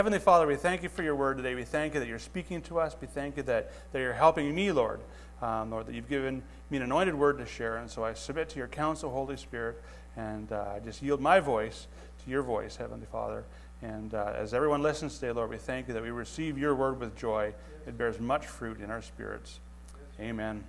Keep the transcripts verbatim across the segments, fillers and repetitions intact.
Heavenly Father, we thank you for your word today. We thank you that you're speaking to us. We thank you that, that you're helping me, Lord. Um, Lord, that you've given me an anointed word to share. And so I submit to your counsel, Holy Spirit, and uh, I just yield my voice to your voice, Heavenly Father. And uh, as everyone listens today, Lord, we thank you that we receive your word with joy. It bears much fruit in our spirits. Amen.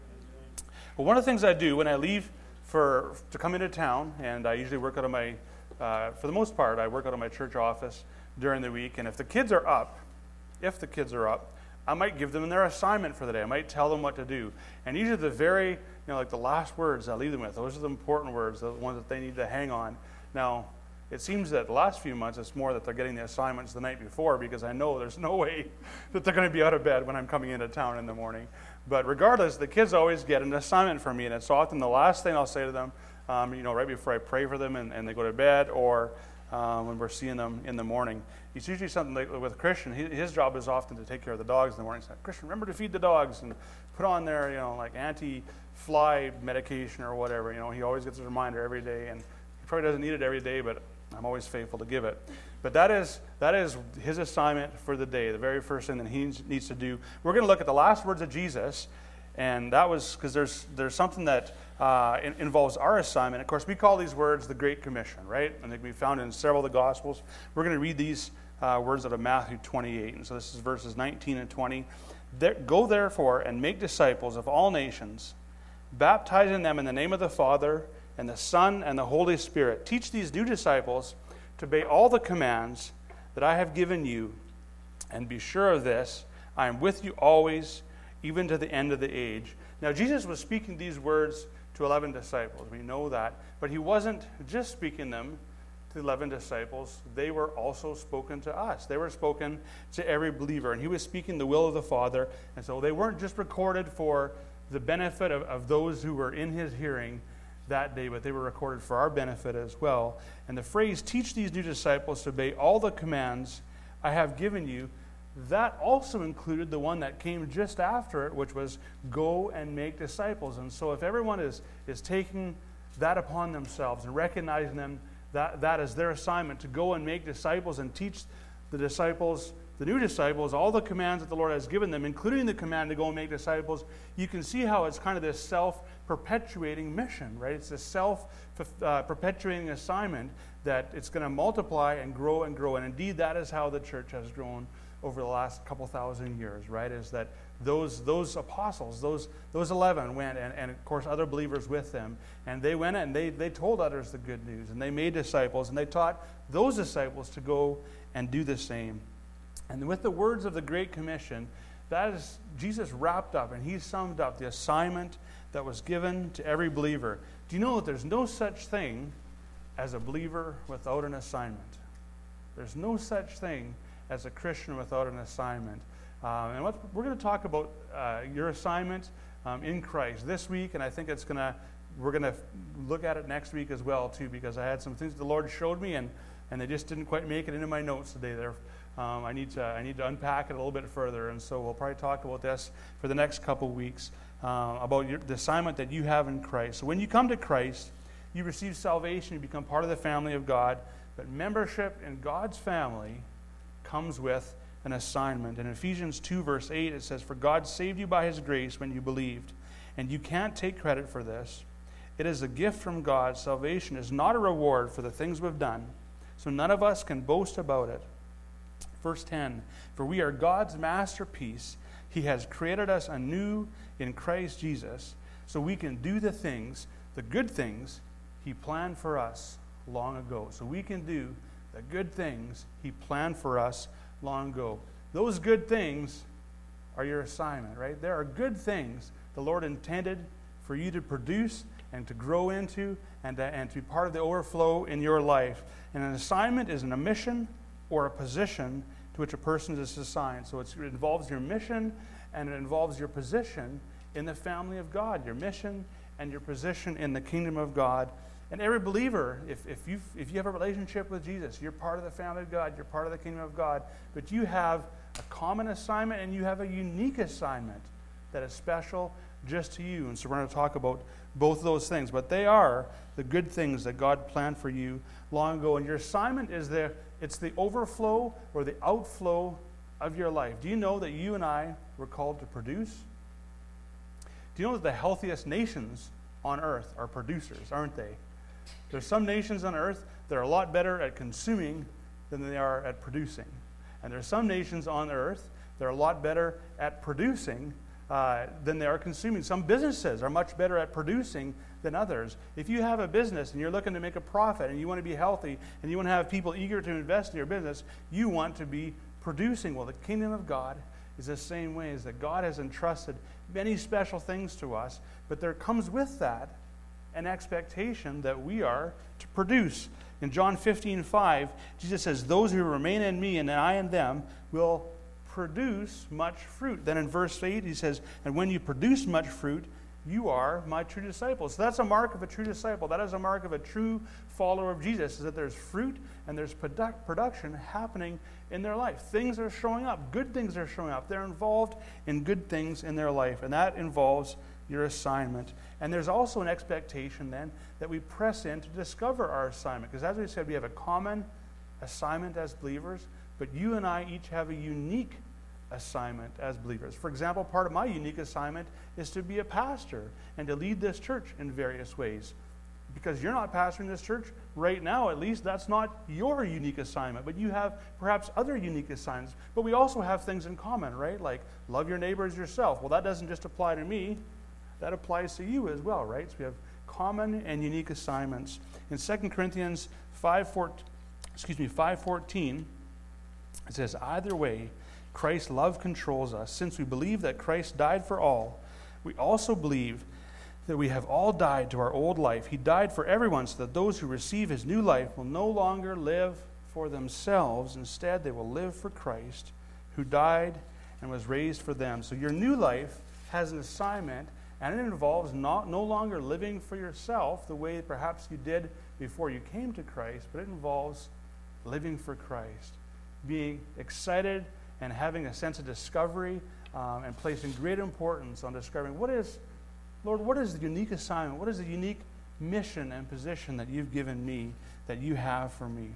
Well, one of the things I do when I leave for to come into town, and I usually work out of my, uh, for the most part, I work out of my church office during the week. And if the kids are up, if the kids are up, I might give them their assignment for the day. I might tell them what to do. And usually the very, you know, like the last words I leave them with, those are the important words, the ones that they need to hang on. Now, it seems that the last few months it's more that they're getting the assignments the night before, because I know there's no way that they're going to be out of bed when I'm coming into town in the morning. But regardless, the kids always get an assignment from me, and it's often the last thing I'll say to them, um, you know, right before I pray for them and, and they go to bed, or um, when we're seeing them in the morning. It's usually something like with Christian. He, his job is often to take care of the dogs in the morning. He's like, Christian, remember to feed the dogs and put on their, you know, like anti-fly medication or whatever. You know, he always gets a reminder every day, and he probably doesn't need it every day, but I'm always faithful to give it. But that is that is his assignment for the day, the very first thing that he needs to do. We're going to look at the last words of Jesus, and that was because there's there's something that uh, in, involves our assignment. Of course, we call these words the Great Commission, right? And they can be found in several of the Gospels. We're going to read these uh, words out of Matthew twenty-eight, and so this is verses nineteen and twenty. There, Go therefore and make disciples of all nations, baptizing them in the name of the Father and the Son and the Holy Spirit. Teach these new disciples to obey all the commands that I have given you, and be sure of this, I am with you always, even to the end of the age. Now, Jesus was speaking these words to eleven disciples. We know that. But he wasn't just speaking them to eleven disciples. They were also spoken to us. They were spoken to every believer. And he was speaking the will of the Father. And so they weren't just recorded for the benefit of, of those who were in his hearing that day, but they were recorded for our benefit as well. And the phrase, teach these new disciples to obey all the commands I have given you, that also included the one that came just after it, which was go and make disciples. And so if everyone is, is taking that upon themselves and recognizing them, that, that is their assignment, to go and make disciples and teach the disciples, the new disciples, all the commands that the Lord has given them, including the command to go and make disciples, you can see how it's kind of this self-perpetuating mission, right? It's this self-perpetuating assignment that it's going to multiply and grow and grow. And indeed, that is how the church has grown over the last couple thousand years, right? Is that those those apostles, those those eleven went, and, and of course other believers with them, and they went and they, they told others the good news, and they made disciples, and they taught those disciples to go and do the same. And with the words of the Great Commission, that is Jesus wrapped up, and he summed up the assignment that was given to every believer. Do you know that there's no such thing as a believer without an assignment? There's no such thing as a Christian without an assignment. Um, and what, we're going to talk about uh, your assignment um, in Christ this week, and I think it's going to we're going to look at it next week as well too, because I had some things the Lord showed me, and and they just didn't quite make it into my notes today. There, um, I need to I need to unpack it a little bit further, and so we'll probably talk about this for the next couple weeks uh, about your, the assignment that you have in Christ. So when you come to Christ, you receive salvation, you become part of the family of God, but membership in God's family comes with an assignment. In Ephesians two, verse eight, it says, "For God saved you by his grace when you believed, and you can't take credit for this. It is a gift from God. Salvation is not a reward for the things we've done, so none of us can boast about it." Verse ten, "For we are God's masterpiece. He has created us anew in Christ Jesus, so we can do the things, the good things, he planned for us long ago." So we can do the good things he planned for us long ago. Those good things are your assignment, right? There are good things the Lord intended for you to produce and to grow into and to, and to be part of the overflow in your life. And an assignment is a mission or a position to which a person is assigned. So it's, it involves your mission and it involves your position in the family of God, your mission and your position in the kingdom of God. And every believer, if, if, you if you have a relationship with Jesus, you're part of the family of God, you're part of the kingdom of God, but you have a common assignment and you have a unique assignment that is special just to you. And so we're going to talk about both of those things. But they are the good things that God planned for you long ago. And your assignment is the, it's the overflow or the outflow of your life. Do you know that you and I were called to produce? Do you know that the healthiest nations on earth are producers, aren't they? There's some nations on earth that are a lot better at consuming than they are at producing. And there's some nations on earth that are a lot better at producing uh, than they are consuming. Some businesses are much better at producing than others. If you have a business and you're looking to make a profit and you want to be healthy and you want to have people eager to invest in your business, you want to be producing. Well, the kingdom of God is the same way, as that God has entrusted many special things to us, but there comes with that an expectation that we are to produce. In John fifteen five, Jesus says, "Those who remain in me and I in them will produce much fruit." Then in verse eight, he says, "And when you produce much fruit, you are my true disciples." So that's a mark of a true disciple. That is a mark of a true follower of Jesus, is that there's fruit and there's produ- production happening in their life. Things are showing up. Good things are showing up. They're involved in good things in their life, and that involves your assignment. And there's also an expectation then that we press in to discover our assignment. Because as we said, we have a common assignment as believers, but you and I each have a unique assignment as believers. For example, part of my unique assignment is to be a pastor and to lead this church in various ways. Because you're not pastoring this church right now, at least, that's not your unique assignment. But you have perhaps other unique assignments. But we also have things in common, right? Like love your neighbor as yourself. Well, that doesn't just apply to me. That applies to you as well, right? So we have common and unique assignments. In Second Corinthians five fourteen, excuse me, five fourteen, it says, "Either way, Christ's love controls us. Since we believe that Christ died for all, we also believe that we have all died to our old life. He died for everyone so that those who receive his new life will no longer live for themselves. Instead, they will live for Christ, who died and was raised for them." So your new life has an assignment, and it involves not no longer living for yourself the way perhaps you did before you came to Christ, but it involves living for Christ, being excited and having a sense of discovery um, and placing great importance on discovering what is, Lord, what is the unique assignment? What is the unique mission and position that you've given me, that you have for me?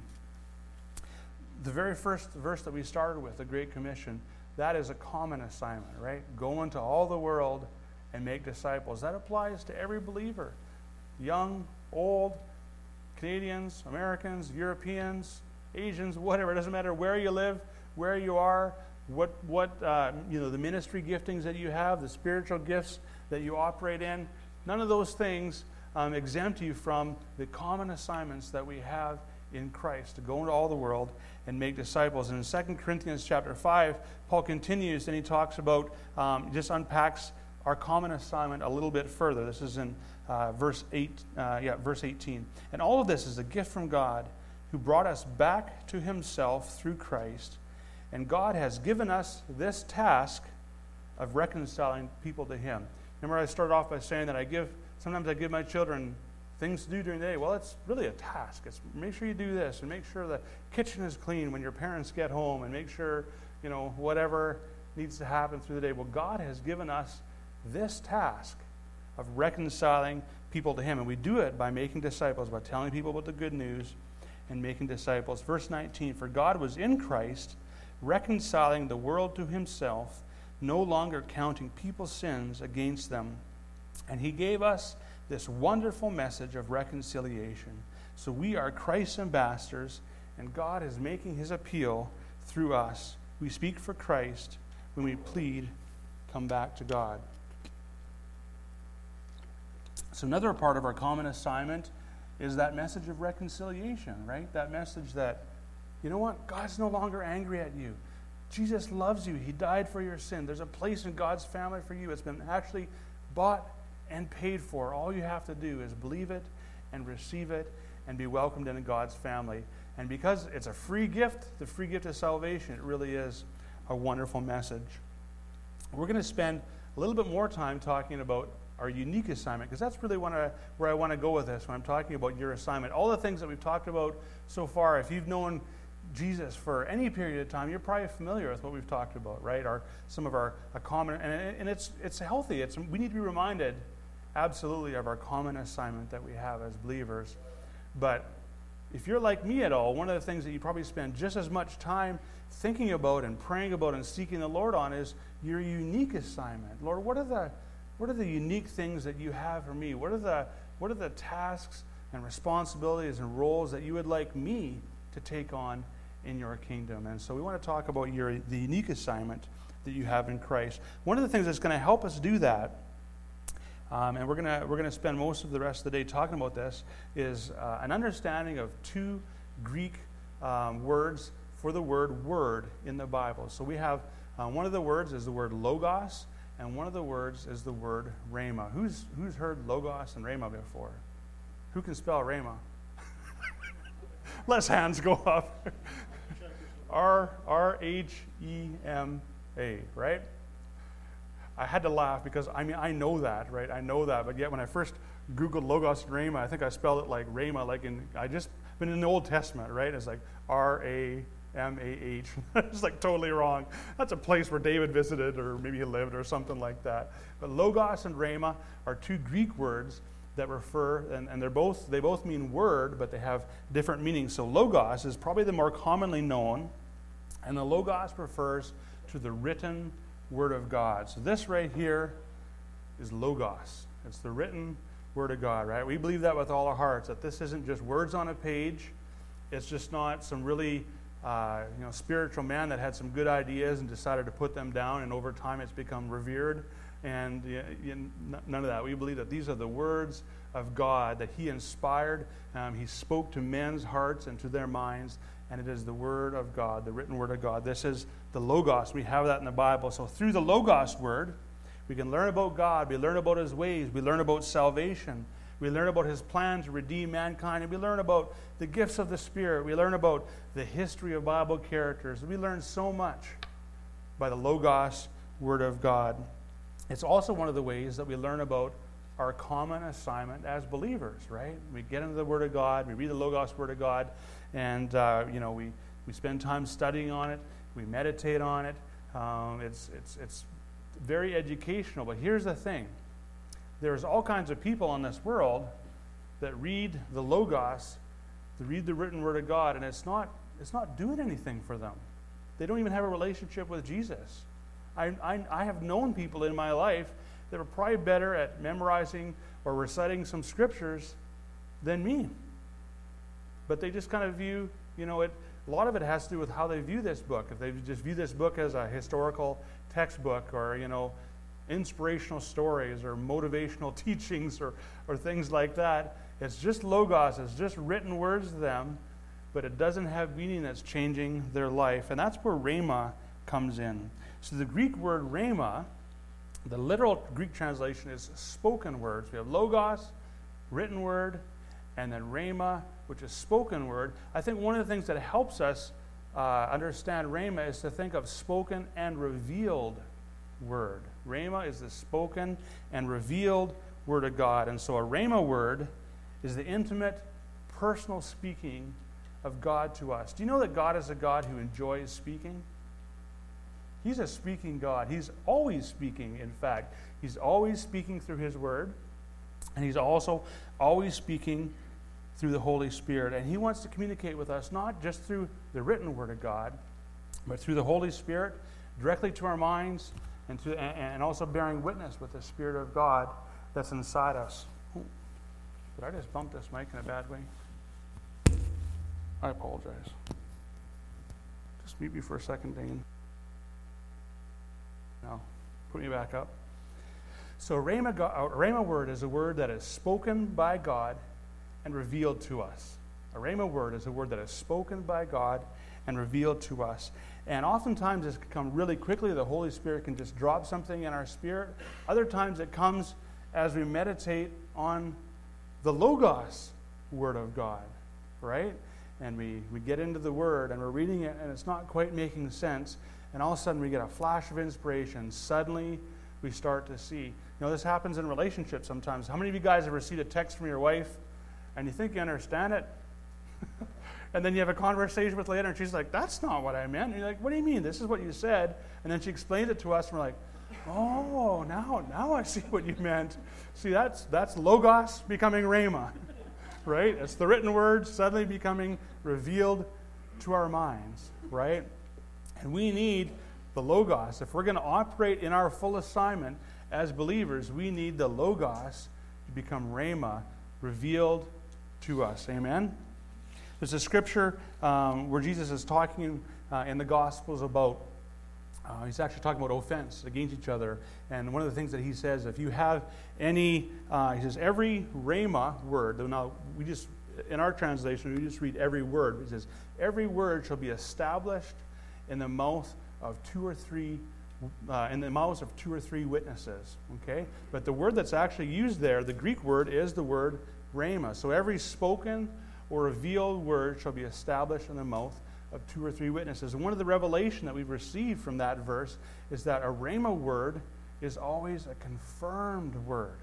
The very first verse that we started with, the Great Commission, that is a common assignment, right? Go into all the world and make disciples. That applies to every believer, young, old, Canadians, Americans, Europeans, Asians, whatever. It doesn't matter where you live, where you are, what what uh, you know, the ministry giftings that you have, the spiritual gifts that you operate in. None of those things um, exempt you from the common assignments that we have in Christ, to go into all the world and make disciples. And in Second Corinthians chapter five, Paul continues and he talks about, um, just unpacks our common assignment a little bit further. This is in uh, verse eight, uh, yeah, verse eighteen. "And all of this is a gift from God, who brought us back to himself through Christ. And God has given us this task of reconciling people to him." Remember, I started off by saying that I give, sometimes I give my children things to do during the day. Well, it's really a task. It's make sure you do this, and make sure the kitchen is clean when your parents get home, and make sure, you know, whatever needs to happen through the day. Well, God has given us this task of reconciling people to him. And we do it by making disciples, by telling people about the good news and making disciples. Verse nineteen, "For God was in Christ, reconciling the world to himself, no longer counting people's sins against them. And he gave us this wonderful message of reconciliation. So we are Christ's ambassadors, and God is making his appeal through us. We speak for Christ when we plead, come back to God." So another part of our common assignment is that message of reconciliation, right? That message that, you know what? God's no longer angry at you. Jesus loves you. He died for your sin. There's a place in God's family for you. It's been actually bought and paid for. All you have to do is believe it and receive it and be welcomed into God's family. And because it's a free gift, the free gift of salvation, it really is a wonderful message. We're going to spend a little bit more time talking about our unique assignment, because that's really wanna, where I want to go with this when I'm talking about your assignment. All the things that we've talked about so far, if you've known Jesus for any period of time, you're probably familiar with what we've talked about, right? Our some of our a common, and, and it's it's healthy. It's we need to be reminded, absolutely, of our common assignment that we have as believers. But if you're like me at all, one of the things that you probably spend just as much time thinking about and praying about and seeking the Lord on is your unique assignment. Lord, what are the what are the unique things that you have for me? What are the what are the tasks and responsibilities and roles that you would like me to take on in your kingdom? And so we want to talk about your the unique assignment that you have in Christ. One of the things that's going to help us do that, um, and we're going to we're going to spend most of the rest of the day talking about this, is uh, an understanding of two Greek um, words for the word word in the Bible. So we have uh, one of the words is the word logos, and one of the words is the word rhema. Who's who's heard logos and rhema before? Who can spell rhema? Less hands go up. R R H E M A, right? I had to laugh because, I mean, I know that, right? I know that, but yet when I first Googled Logos and Rhema, I think I spelled it like Rhema, like in, I just, been in the Old Testament, right? It's like R A M A H. It's like totally wrong. That's a place where David visited, or maybe he lived, or something like that. But Logos and Rhema are two Greek words that refer, and, and they're both, they both mean word, but they have different meanings. So Logos is probably the more commonly known, and the Logos refers to the written word of God. So this right here is Logos. It's the written word of God, right? We believe that with all our hearts, that this isn't just words on a page. It's just not some really uh, you know, spiritual man that had some good ideas and decided to put them down, and over time it's become revered. And you know, none of that. We believe that these are the words of God that he inspired. Um, he spoke to men's hearts and to their minds, and it is the word of God, the written word of God. This is the Logos. We have that in the Bible. So through the Logos word, we can learn about God. We learn about his ways. We learn about salvation. We learn about his plan to redeem mankind. And we learn about the gifts of the Spirit. We learn about the history of Bible characters. We learn so much by the Logos word of God. It's also one of the ways that we learn about our common assignment as believers, right? We get into the Word of God, we read the Logos Word of God, and uh, you know we, we spend time studying on it, we meditate on it. Um, it's it's it's very educational. But here's the thing: there's all kinds of people in this world that read the Logos, that read the written Word of God, and it's not it's not doing anything for them. They don't even have a relationship with Jesus. I, I, I have known people in my life that were probably better at memorizing or reciting some scriptures than me. But they just kind of view, you know, it. A lot of it has to do with how they view this book. If they just view this book as a historical textbook, or, you know, inspirational stories or motivational teachings or, or things like that, it's just Logos, it's just written words to them, but it doesn't have meaning that's changing their life. And that's where Rhema comes in. So the Greek word rhema, the literal Greek translation is spoken words. We have Logos, written word, and then rhema, which is spoken word. I think one of the things that helps us uh, understand rhema is to think of spoken and revealed word. Rhema is the spoken and revealed word of God. And so a rhema word is the intimate, personal speaking of God to us. Do you know that God is a God who enjoys speaking? He's a speaking God. He's always speaking, in fact. He's always speaking through his word, and he's also always speaking through the Holy Spirit. And he wants to communicate with us not just through the written word of God, but through the Holy Spirit, directly to our minds, and, to, and also bearing witness with the Spirit of God that's inside us. Ooh, did I just bump this mic in a bad way? I apologize. Just mute me for a second, Dane. No, put me back up. So Rhema, a Rhema word is a word that is spoken by God and revealed to us. A Rhema word is a word that is spoken by God and revealed to us. And oftentimes this can come really quickly. The Holy Spirit can just drop something in our spirit. Other times it comes as we meditate on the Logos word of God, right? And we, we get into the word and we're reading it and it's not quite making sense. And all of a sudden we get a flash of inspiration. Suddenly we start to see. You know, this happens in relationships sometimes. How many of you guys have received a text from your wife and you think you understand it? And then you have a conversation with later, and she's like, that's not what I meant. And you're like, what do you mean? This is what you said. And then she explained it to us, and we're like, oh, now now I see what you meant. See, that's that's Logos becoming Rhema, right? It's the written word suddenly becoming revealed to our minds, right? And we need the Logos. If we're going to operate in our full assignment as believers, we need the Logos to become Rhema, revealed to us. Amen? There's a scripture um, where Jesus is talking uh, in the Gospels about, uh, he's actually talking about offense against each other. And one of the things that he says, if you have any, uh, he says, every Rhema word, now we just, in our translation, we just read every word. He says, every word shall be established in the mouth of two or three, uh, in the mouths of two or three witnesses. Okay? But the word that's actually used there, the Greek word, is the word Rhema. So every spoken or revealed word shall be established in the mouth of two or three witnesses. And one of the revelation that we've received from that verse is that a Rhema word is always a confirmed word.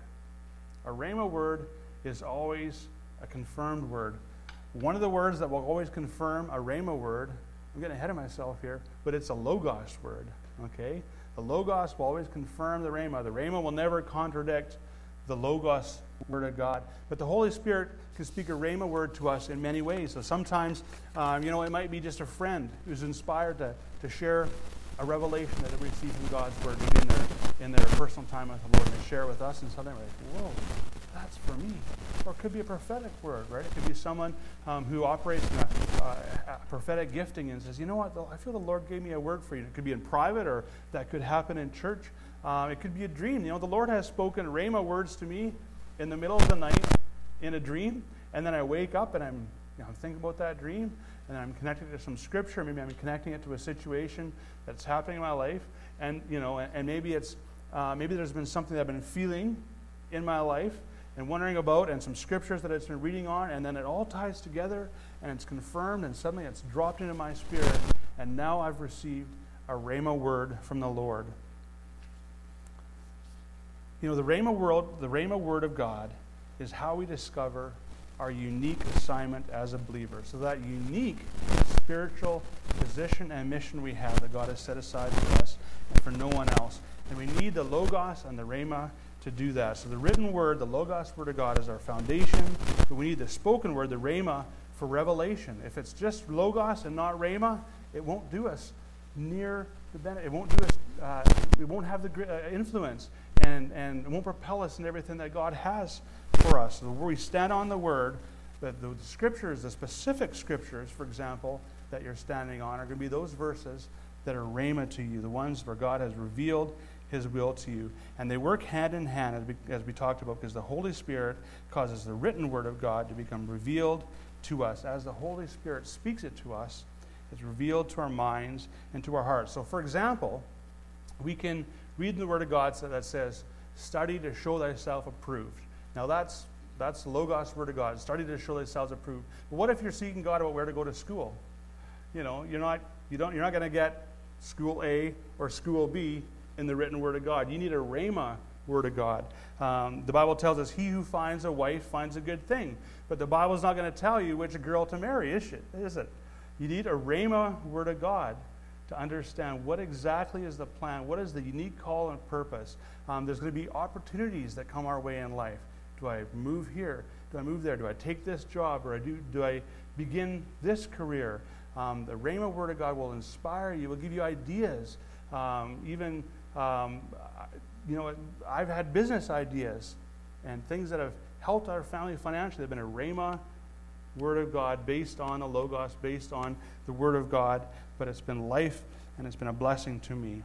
A Rhema word is always a confirmed word. One of the words that will always confirm a Rhema word, I'm getting ahead of myself here, but it's a Logos word, okay? The Logos will always confirm the Rhema. The Rhema will never contradict the Logos word of God. But the Holy Spirit can speak a Rhema word to us in many ways. So sometimes, um, you know, it might be just a friend who's inspired to, to share a revelation that they received from God's word, maybe in their, in their personal time with the Lord, and they share with us, and suddenly we're like, whoa, that's for me. Or it could be a prophetic word, right? It could be someone um, who operates in a, uh, a prophetic gifting and says, you know what, I feel the Lord gave me a word for you. It could be in private, or that could happen in church. Um, it could be a dream. You know, the Lord has spoken Rhema words to me in the middle of the night in a dream, and then I wake up and I'm, you know, I'm thinking about that dream, and I'm connecting it to some scripture. Maybe I'm connecting it to a situation that's happening in my life, and you know, and, and maybe it's uh, maybe there's been something that I've been feeling in my life and wondering about, and some scriptures that it's been reading on, and then it all ties together and it's confirmed, and suddenly it's dropped into my spirit, and now I've received a Rhema word from the Lord. You know, the Rhema world, the Rhema word of God is how we discover our unique assignment as a believer. So that unique spiritual position and mission we have that God has set aside for us and for no one else. And we need the Logos and the Rhema to do that. So the written word, the Logos word of God, is our foundation, but we need the spoken word, the Rhema, for revelation. If it's just Logos and not Rhema, it won't do us near the benefit. It won't do us, uh, it won't have the uh, influence, and, and it won't propel us in everything that God has for us. So where we stand on the word, the, the, the scriptures, the specific scriptures, for example, that you're standing on are going to be those verses that are Rhema to you, the ones where God has revealed His will to you. And they work hand in hand, as we, as we talked about, because the Holy Spirit causes the written word of God to become revealed to us. As the Holy Spirit speaks it to us, it's revealed to our minds and to our hearts. So, for example, we can read in the Word of God that says, study to show thyself approved. Now, that's that's the Logos Word of God. Study to show thyself approved. But what if you're seeking God about where to go to school? You know, you're not you don't you're not going to get school A or school B in the written Word of God. You need a Rhema Word of God. Um, the Bible tells us, he who finds a wife finds a good thing. But the Bible's not going to tell you which girl to marry, is it? Is it? You need a Rhema Word of God to understand what exactly is the plan, what is the unique call and purpose. Um, there's going to be opportunities that come our way in life. Do I move here? Do I move there? Do I take this job? Or I do, do I begin this career? Um, the Rhema Word of God will inspire you, will give you ideas. Um, even, um, you know, I've had business ideas and things that have helped our family financially. They've been a Rhema Word of God based on a Logos, based on the Word of God, but it's been life and it's been a blessing to me.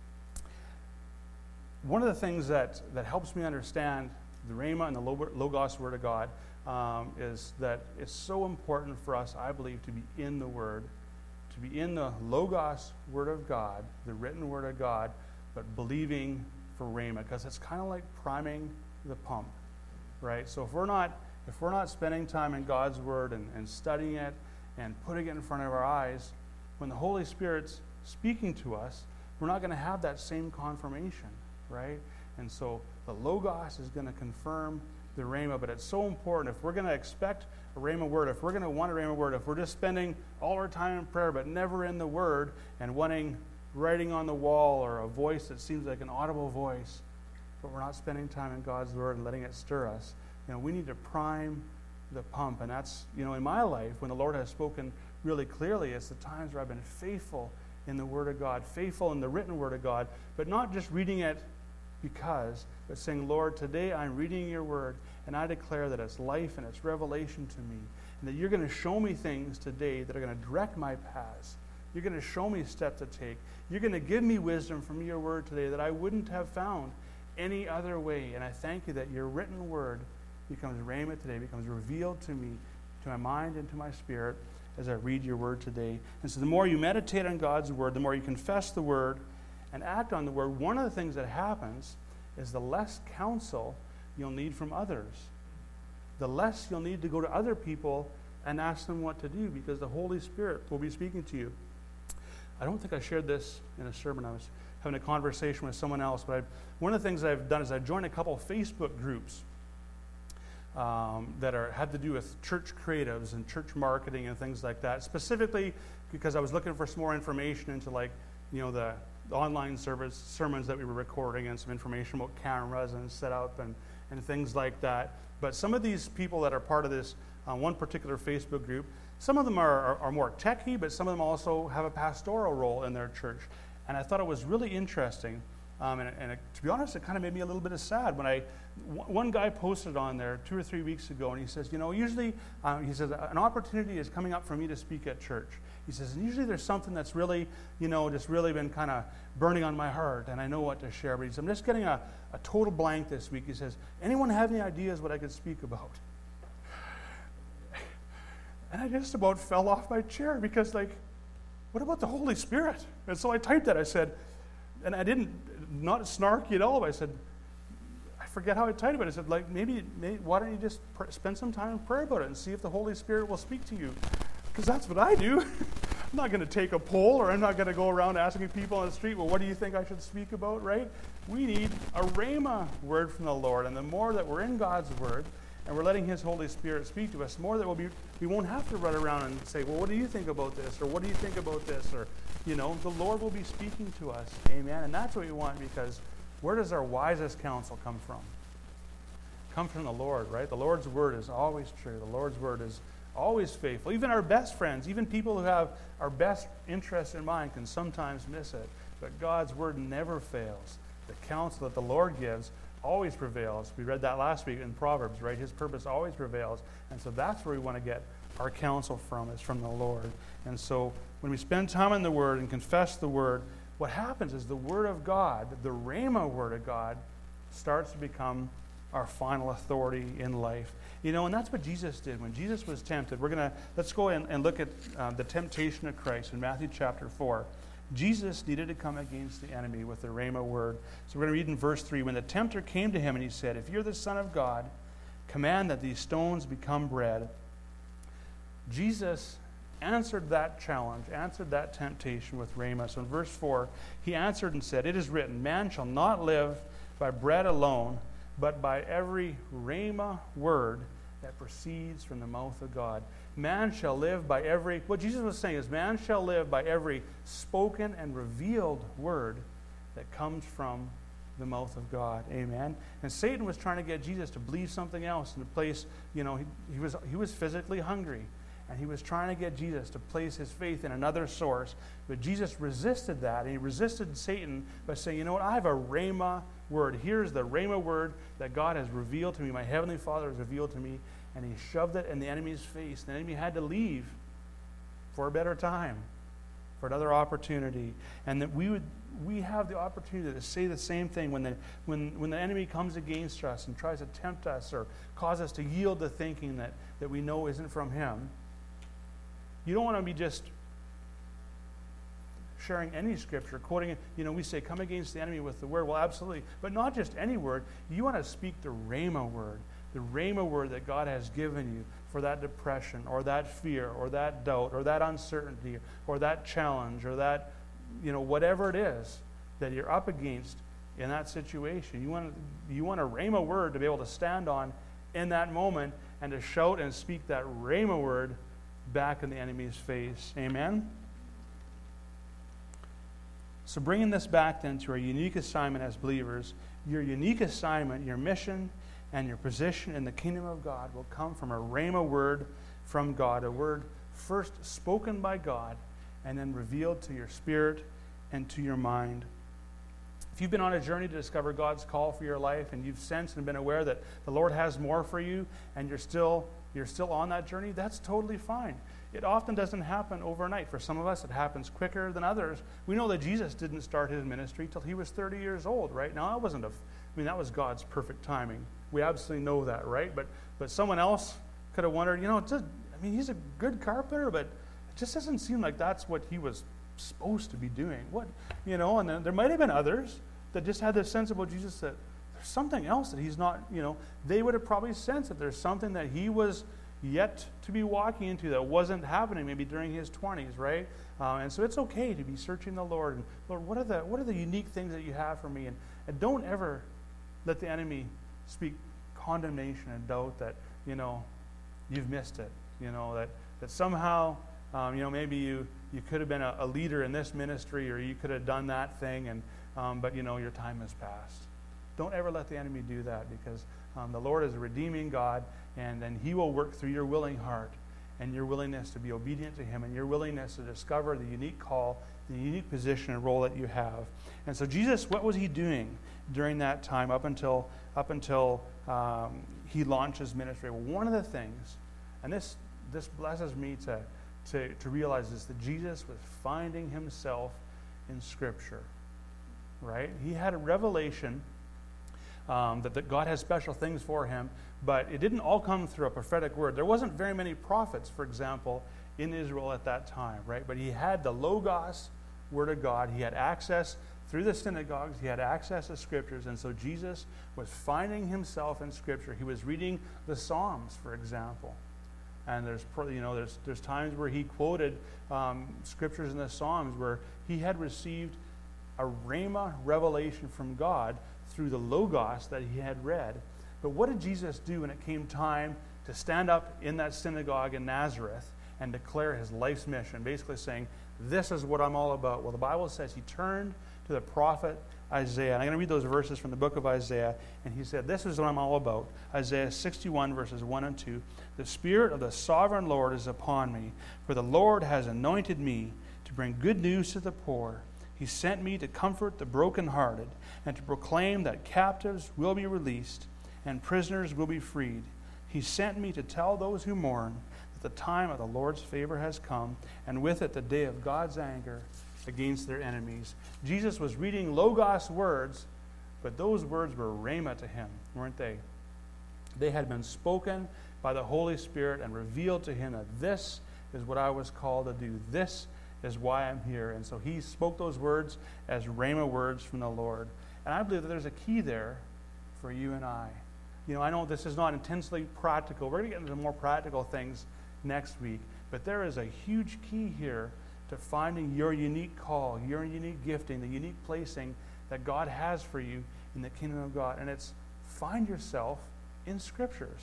One of the things that, that helps me understand the Rhema and the Logos Word of God um, is that it's so important for us, I believe, to be in the Word, to be in the Logos Word of God, the written Word of God, but believing for Rhema, because it's kind of like priming the pump, right? So if we're not if we're not spending time in God's Word and, and studying it and putting it in front of our eyes, when the Holy Spirit's speaking to us, we're not going to have that same confirmation, right? And so the Logos is going to confirm the Rhema, but it's so important. If we're going to expect a Rhema word, if we're going to want a Rhema word, if we're just spending all our time in prayer but never in the Word and wanting writing on the wall or a voice that seems like an audible voice, but we're not spending time in God's Word and letting it stir us, you know, we need to prime the pump. And that's, you know, in my life, when the Lord has spoken really clearly, it's the times where I've been faithful in the Word of God, faithful in the written Word of God, but not just reading it because, but saying, Lord, today I'm reading your Word, and I declare that it's life and it's revelation to me, and that you're going to show me things today that are going to direct my paths. You're going to show me steps to take. You're going to give me wisdom from your Word today that I wouldn't have found any other way. And I thank you that your written Word becomes rhema today, becomes revealed to me, to my mind and to my spirit as I read your Word today. And so the more you meditate on God's Word, the more you confess the Word and act on the Word, one of the things that happens is the less counsel you'll need from others. The less you'll need to go to other people and ask them what to do, because the Holy Spirit will be speaking to you. I don't think I shared this in a sermon. I was having a conversation with someone else, but I've, one of the things I've done is I've joined a couple of Facebook groups um, that are had to do with church creatives and church marketing and things like that, specifically because I was looking for some more information into, like, you know, the, the online service sermons that we were recording, and some information about cameras and setup and, and things like that. But some of these people that are part of this uh, one particular Facebook group, some of them are, are, are more techy, but some of them also have a pastoral role in their church. And I thought it was really interesting. Um, and and it, to be honest, it kind of made me a little bit of sad when I, w- one guy posted on there two or three weeks ago, and he says, you know, usually, um, he says, an opportunity is coming up for me to speak at church. He says, and usually there's something that's really, you know, just really been kind of burning on my heart, and I know what to share. But he says, I'm just getting a, a total blank this week. He says, anyone have any ideas what I could speak about? And I just about fell off my chair, because, like, what about the Holy Spirit? And so I typed that. I said, and I didn't, not snarky at all, but I said, I forget how I typed it, but I said, like, maybe, maybe why don't you just pr- spend some time in prayer about it and see if the Holy Spirit will speak to you? Because that's what I do. I'm not going to take a poll, or I'm not going to go around asking people on the street, well, what do you think I should speak about, right? We need a rhema word from the Lord, and the more that we're in God's Word, and we're letting His Holy Spirit speak to us, more that we'll be, we won't have to run around and say, well, what do you think about this? Or what do you think about this? Or, you know, the Lord will be speaking to us. Amen. And that's what we want, because where does our wisest counsel come from? Come from the Lord, right? The Lord's Word is always true. The Lord's Word is always faithful. Even our best friends, even people who have our best interests in mind, can sometimes miss it. But God's Word never fails. The counsel that the Lord gives always prevails. We read that last week in Proverbs, right? His purpose always prevails. And so that's where we want to get our counsel from, is from the Lord. And so when we spend time in the Word and confess the Word, what happens is the Word of God, the Rhema Word of God, starts to become our final authority in life. You know, and that's what Jesus did. When Jesus was tempted, we're going to, let's go and, and look at uh, the temptation of Christ in Matthew chapter four. Jesus needed to come against the enemy with the Rhema word. So we're going to read in verse three. When the tempter came to him and he said, if you're the Son of God, command that these stones become bread. Jesus answered that challenge, answered that temptation with Rhema. So in verse four, he answered and said, it is written, man shall not live by bread alone, but by every Rhema word that proceeds from the mouth of God. Man shall live by every, what Jesus was saying is, man shall live by every spoken and revealed word that comes from the mouth of God. Amen. And Satan was trying to get Jesus to believe something else, in the place, you know, he, he was he was physically hungry, and he was trying to get Jesus to place his faith in another source. But Jesus resisted that, and he resisted Satan by saying, you know what, I have a Rhema word. Here's the Rhema word that God has revealed to me. My Heavenly Father has revealed to me. And he shoved it in the enemy's face. The enemy had to leave for a better time, for another opportunity. And that we would we have the opportunity to say the same thing when the when when the enemy comes against us and tries to tempt us or cause us to yield to thinking that, that we know isn't from him. You don't want to be just sharing any scripture, quoting it. You know, we say, come against the enemy with the word. Well, absolutely. But not just any word. You want to speak the Rhema word. The Rhema word that God has given you for that depression or that fear or that doubt or that uncertainty or that challenge or that, you know, whatever it is that you're up against in that situation. You want, you want a Rhema word to be able to stand on in that moment and to shout and speak that rhema word back in the enemy's face. Amen? So bringing this back then to our unique assignment as believers, your unique assignment, your mission, and your position in the kingdom of God will come from a rhema word from God, a word first spoken by God and then revealed to your spirit and to your mind. If you've been on a journey to discover God's call for your life and you've sensed and been aware that the Lord has more for you and you're still you're still on that journey, that's totally fine. It often doesn't happen overnight. For some of us, it happens quicker than others. We know that Jesus didn't start his ministry till he was thirty years old, right? Now, that wasn't a, I mean, that was God's perfect timing. We absolutely know that, right? But but someone else could have wondered, you know, just, I mean, he's a good carpenter, but it just doesn't seem like that's what he was supposed to be doing. What, you know, and then there might have been others that just had this sense about Jesus that there's something else that he's not, you know, they would have probably sensed that there's something that he was yet to be walking into that wasn't happening maybe during his twenties, right? Uh, and so it's okay to be searching the Lord. And Lord, what are the what are the unique things that you have for me? And, and don't ever let the enemy speak condemnation and doubt that, you know, you've missed it. You know, that, that somehow, um, you know, maybe you, you could have been a, a leader in this ministry or you could have done that thing, and um, but, you know, your time has passed. Don't ever let the enemy do that, because um, the Lord is a redeeming God, and then he will work through your willing heart and your willingness to be obedient to him and your willingness to discover the unique call, the unique position and role that you have. And so Jesus, what was he doing during that time up until up until um, he launched his ministry? Well, one of the things, and this this blesses me to, to, to realize, is that Jesus was finding himself in Scripture, right? He had a revelation Um, that, that God has special things for him, but it didn't all come through a prophetic word. There wasn't very many prophets, for example, in Israel at that time, right? But he had the Logos, Word of God. He had access through the synagogues. He had access to Scriptures, and so Jesus was finding himself in Scripture. He was reading the Psalms, for example, and there's you know there's there's times where he quoted um, Scriptures in the Psalms where he had received a rhema revelation from God through the Logos that he had read. But what did Jesus do when it came time to stand up in that synagogue in Nazareth and declare his life's mission, basically saying, this is what I'm all about? Well, the Bible says he turned to the prophet Isaiah. And I'm going to read those verses from the book of Isaiah. And he said, this is what I'm all about. Isaiah sixty-one, verses one and two. The Spirit of the sovereign Lord is upon me, for the Lord has anointed me to bring good news to the poor. He sent me to comfort the brokenhearted and to proclaim that captives will be released and prisoners will be freed. He sent me to tell those who mourn that the time of the Lord's favor has come, and with it the day of God's anger against their enemies. Jesus was reading Logos words, but those words were rhema to him, weren't they? They had been spoken by the Holy Spirit and revealed to him that this is what I was called to do. This is why I'm here. And so he spoke those words as rhema words from the Lord. And I believe that there's a key there for you and I. You know, I know this is not intensely practical. We're going to get into more practical things next week. But there is a huge key here to finding your unique call, your unique gifting, the unique placing that God has for you in the kingdom of God. And it's find yourself in Scriptures.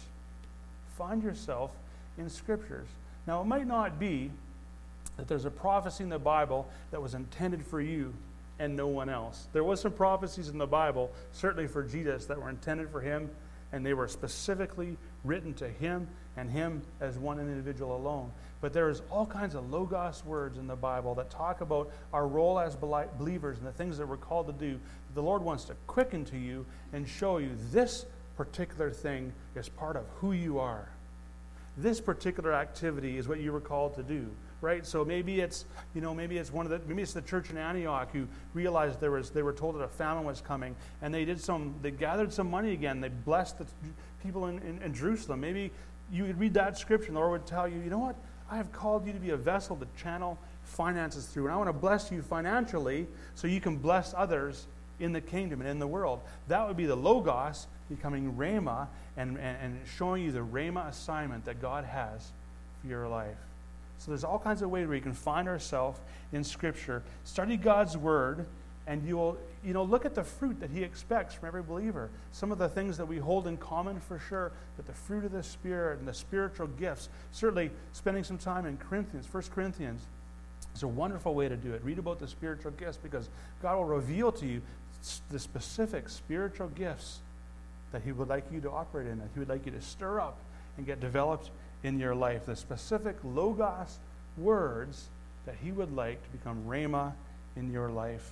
Find yourself in Scriptures. Now, it might not be that there's a prophecy in the Bible that was intended for you and no one else. There was some prophecies in the Bible, certainly for Jesus, that were intended for him, and they were specifically written to him and him as one individual alone. But there's all kinds of Logos words in the Bible that talk about our role as believers and the things that we're called to do. The Lord wants to quicken to you and show you this particular thing is part of who you are. This particular activity is what you were called to do. Right, so maybe it's you know maybe it's one of the maybe it's the church in Antioch who realized there was they were told that a famine was coming, and they did some they gathered some money again. They blessed the people in, in, in Jerusalem. Maybe you would read that scripture, and the Lord would tell you, you know what, I have called you to be a vessel to channel finances through, and I want to bless you financially so you can bless others in the kingdom and in the world. That would be the Logos becoming Rhema and, and, and showing you the Rhema assignment that God has for your life. So there's all kinds of ways where you can find ourselves in Scripture. Study God's Word And you will, you know, look at the fruit that he expects from every believer. Some of the things that we hold in common for sure, but the fruit of the Spirit and the spiritual gifts. Certainly spending some time in Corinthians, First Corinthians, is a wonderful way to do it. Read about the spiritual gifts because God will reveal to you the specific spiritual gifts that he would like you to operate in, that he would like you to stir up and get developed in your life. The specific Logos words that he would like to become Rhema in your life.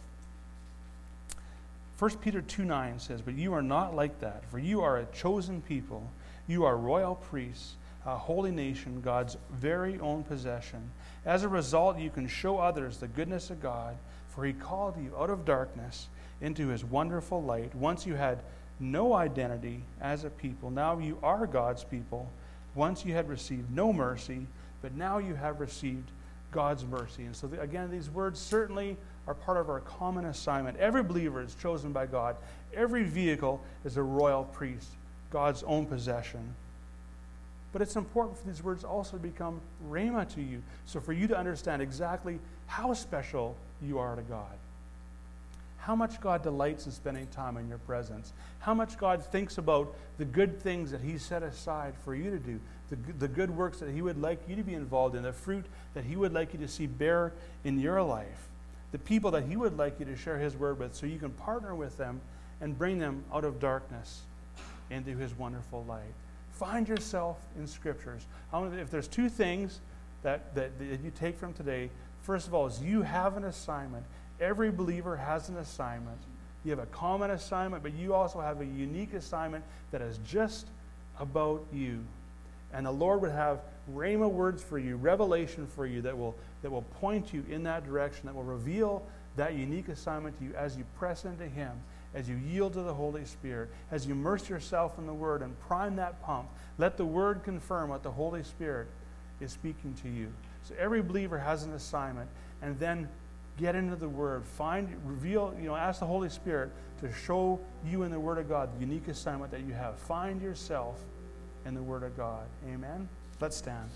First Peter two nine says, "But you are not like that, for you are a chosen people. You are royal priests, a holy nation, God's very own possession. As a result, you can show others the goodness of God, for he called you out of darkness into his wonderful light. Once you had no identity as a people, now you are God's people. Once you had received no mercy, but now you have received God's mercy." And so, the, again, these words certainly are part of our common assignment. Every believer is chosen by God. Every vehicle is a royal priest, God's own possession. But it's important for these words also to become rhema to you. So for you to understand exactly how special you are to God. How much God delights in spending time in your presence. How much God thinks about the good things that he set aside for you to do. The, the good works that he would like you to be involved in. The fruit that he would like you to see bear in your life. The people that he would like you to share his word with so you can partner with them and bring them out of darkness into his wonderful light. Find yourself in scriptures. I want to, if there's two things that, that, that you take from today, first of all is you have an assignment. Every believer has an assignment. You have a common assignment, but you also have a unique assignment that is just about you. And the Lord would have rhema words for you, revelation for you that will, that will point you in that direction, that will reveal that unique assignment to you as you press into him, as you yield to the Holy Spirit, as you immerse yourself in the Word and prime that pump. Let the Word confirm what the Holy Spirit is speaking to you. So every believer has an assignment, and then get into the Word. Find, reveal, you know, ask the Holy Spirit to show you in the Word of God the unique assignment that you have. Find yourself in the Word of God. Amen? Let's stand.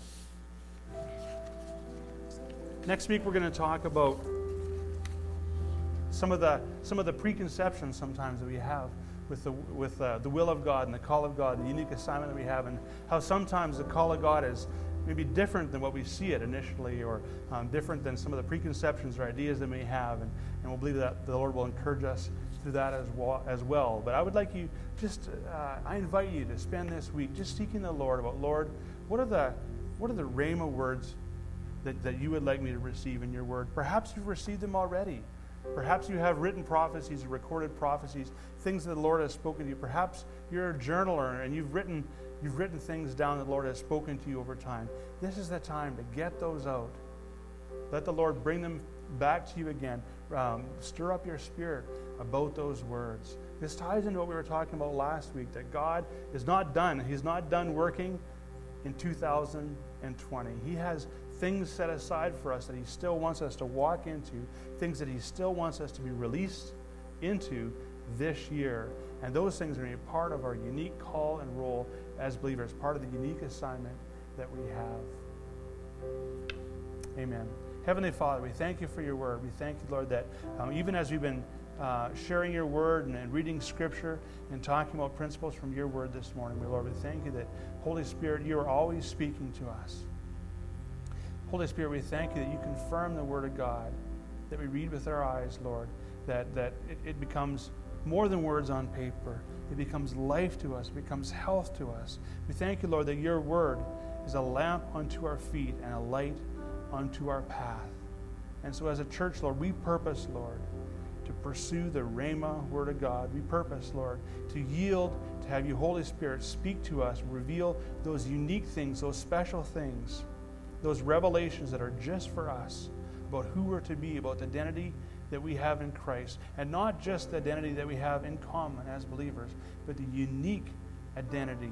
Next week we're going to talk about some of the some of the preconceptions sometimes that we have with the with uh, the will of God and the call of God, the unique assignment that we have, and how sometimes the call of God is maybe different than what we see it initially, or um, different than some of the preconceptions or ideas that we may have, and, and we'll believe that the Lord will encourage us through that as well. As well. But I would like you just uh, I invite you to spend this week just seeking the Lord about, Lord, what are the what are the rhema words that, that you would like me to receive in your word? Perhaps you've received them already. Perhaps you have written prophecies, recorded prophecies, things that the Lord has spoken to you. Perhaps you're a journaler and you've written you've written things down that the Lord has spoken to you over time. This is the time to get those out. Let the Lord bring them back to you again. Um, stir up your spirit about those words. This ties into what we were talking about last week, that God is not done. He's not done working in two thousand twenty. He has things set aside for us that he still wants us to walk into, things that he still wants us to be released into this year. And those things are a part of our unique call and role as believers, part of the unique assignment that we have. Amen. Heavenly Father, we thank you for your word. We thank you, Lord, that um, even as we've been uh, sharing your word and, and reading scripture and talking about principles from your word this morning, Lord, we thank you that, Holy Spirit, you are always speaking to us. Holy Spirit, we thank you that you confirm the word of God, that we read with our eyes, Lord, that, that it, it becomes more than words on paper. It becomes life to us. It becomes health to us. We thank you, Lord, that your word is a lamp unto our feet and a light unto our path. And so as a church, Lord, we purpose, Lord, to pursue the Rhema word of God. We purpose, Lord, to yield, to have you, Holy Spirit, speak to us, reveal those unique things, those special things, those revelations that are just for us about who we're to be, about the identity that we have in Christ. And not just the identity that we have in common as believers, but the unique identity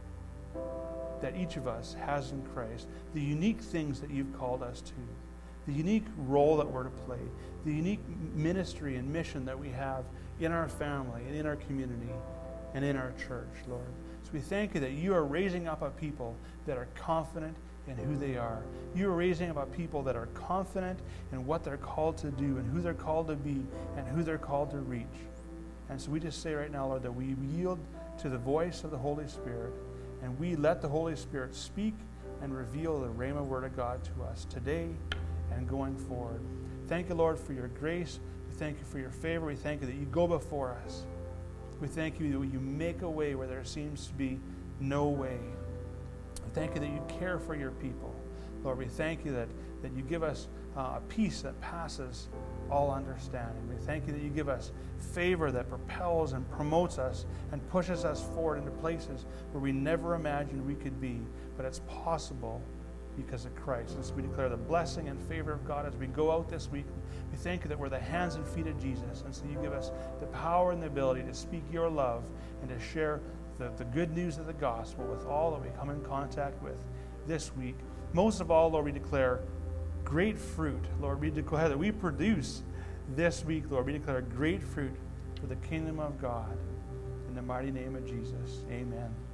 that each of us has in Christ, the unique things that you've called us to, the unique role that we're to play, the unique ministry and mission that we have in our family and in our community and in our church, Lord. So we thank you that you are raising up a people that are confident in who they are. You are raising up a people that are confident in what they're called to do and who they're called to be and who they're called to reach. And so we just say right now, Lord, that we yield to the voice of the Holy Spirit, and we let the Holy Spirit speak and reveal the Rhema word of God to us today and going forward. Thank you, Lord, for your grace. We thank you for your favor. We thank you that you go before us. We thank you that you make a way where there seems to be no way. We thank you that you care for your people. Lord, we thank you that, that you give us uh, a peace that passes all understanding. We thank you that you give us favor that propels and promotes us and pushes us forward into places where we never imagined we could be, but it's possible because of Christ. And so we declare the blessing and favor of God as we go out this week. We thank you that we're the hands and feet of Jesus, and so you give us the power and the ability to speak your love and to share the, the good news of the gospel with all that we come in contact with this week. Most of all, Lord, we declare great fruit. Lord, we declare that we produce this week, Lord. We declare great fruit for the kingdom of God. In the mighty name of Jesus, amen.